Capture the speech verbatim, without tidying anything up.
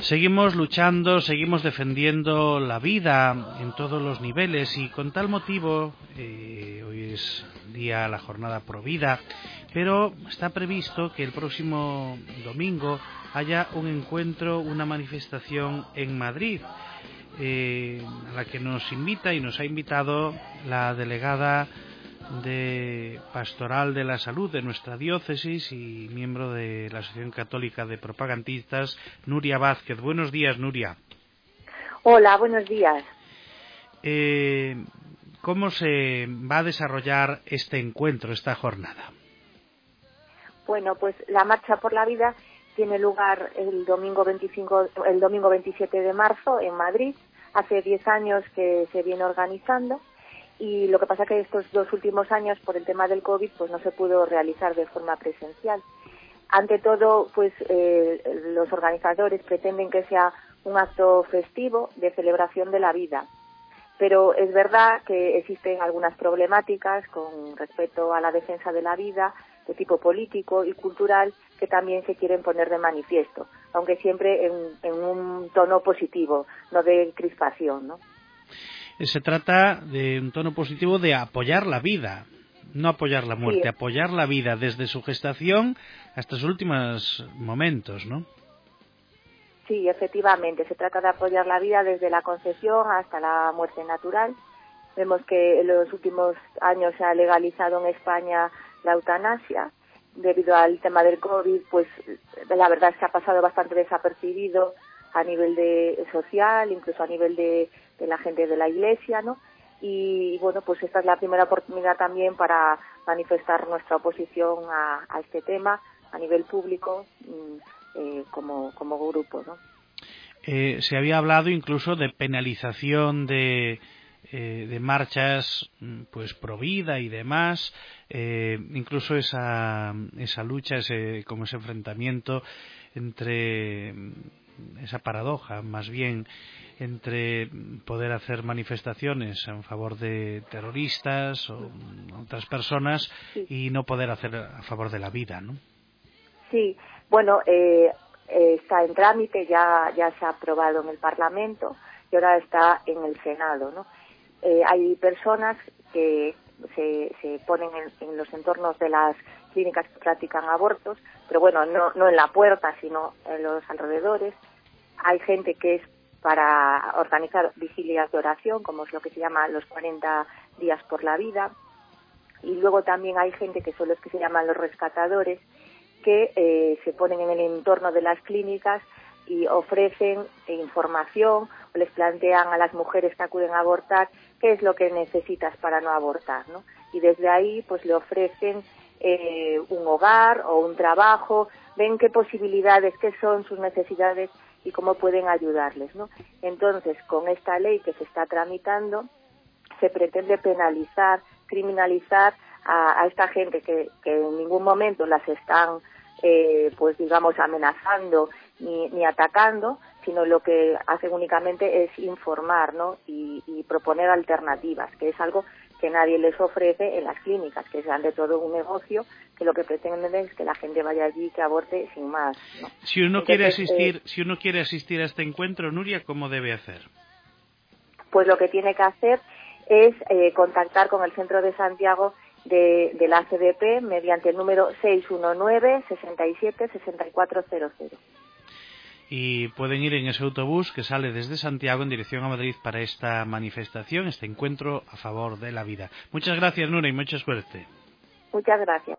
Seguimos luchando, seguimos defendiendo la vida en todos los niveles y con tal motivo, eh, hoy es día, la jornada Pro Vida, pero está previsto que el próximo domingo haya un encuentro, una manifestación en Madrid, eh, a la que nos invita y nos ha invitado la delegada de Pastoral de la Salud de nuestra diócesis y miembro de la Asociación Católica de Propagandistas, Nuria Vázquez. Buenos días, Nuria. Hola, buenos días. Eh, ¿Cómo se va a desarrollar este encuentro, esta jornada? Bueno, pues la Marcha por la Vida tiene lugar el domingo veinticinco, el domingo veintisiete de marzo en Madrid. Hace diez años que se viene organizando. Y lo que pasa que estos dos últimos años, por el tema del COVID, pues no se pudo realizar de forma presencial. Ante todo, pues eh, los organizadores pretenden que sea un acto festivo de celebración de la vida. Pero es verdad que existen algunas problemáticas con respecto a la defensa de la vida, de tipo político y cultural, que también se quieren poner de manifiesto, aunque siempre en, en un tono positivo, no de crispación, ¿no? Se trata de un tono positivo de apoyar la vida, no apoyar la muerte, sí. apoyar la vida desde su gestación hasta sus últimos momentos, ¿no? Sí, efectivamente, se trata de apoyar la vida desde la concepción hasta la muerte natural. Vemos que en los últimos años se ha legalizado en España la eutanasia. Debido al tema del COVID, pues la verdad es que ha pasado bastante desapercibido a nivel de social, incluso a nivel de, de la gente de la Iglesia, ¿no? Y, y bueno, pues esta es la primera oportunidad también para manifestar nuestra oposición a, a este tema a nivel público eh, como, como grupo, ¿no? Eh, se había hablado incluso de penalización de, eh, de marchas pues pro vida y demás, eh, incluso esa, esa lucha, ese, como ese enfrentamiento entre esa paradoja, más bien, entre poder hacer manifestaciones en favor de terroristas o otras personas sí. y no poder hacer a favor de la vida, ¿no? Sí, bueno, eh, está en trámite, ya, ya se ha aprobado en el Parlamento y ahora está en el Senado, ¿no? Eh, hay personas que se, se ponen en, en los entornos de las clínicas que practican abortos, pero bueno, no, no en la puerta, sino en los alrededores. Hay gente que es para organizar vigilias de oración, como es lo que se llama los cuarenta días por la vida. Y luego también hay gente que son los que se llaman los rescatadores, que eh, se ponen en el entorno de las clínicas y ofrecen información o les plantean a las mujeres que acuden a abortar qué es lo que necesitas para no abortar, ¿no? Y desde ahí pues le ofrecen eh, un hogar o un trabajo, ven qué posibilidades, qué son sus necesidades y cómo pueden ayudarles, ¿no? Entonces, con esta ley que se está tramitando, se pretende penalizar, criminalizar a, a esta gente que, que en ningún momento las están, eh, pues digamos, amenazando ni, ni atacando, sino lo que hacen únicamente es informar, ¿no? Y, y proponer alternativas, que es algo que nadie les ofrece en las clínicas, que sean de todo un negocio, que lo que pretenden es que la gente vaya allí y que aborte sin más, ¿no? Si uno Entonces, quiere asistir, eh, si uno quiere asistir a este encuentro, Nuria, ¿cómo debe hacer? Pues lo que tiene que hacer es eh, contactar con el Centro de Santiago de, de la C D P mediante el número seis uno nueve, seis siete, seis cuatro cero cero. Y pueden ir en ese autobús que sale desde Santiago en dirección a Madrid para esta manifestación, este encuentro a favor de la vida. Muchas gracias, Nuria, y mucha suerte. Muchas gracias.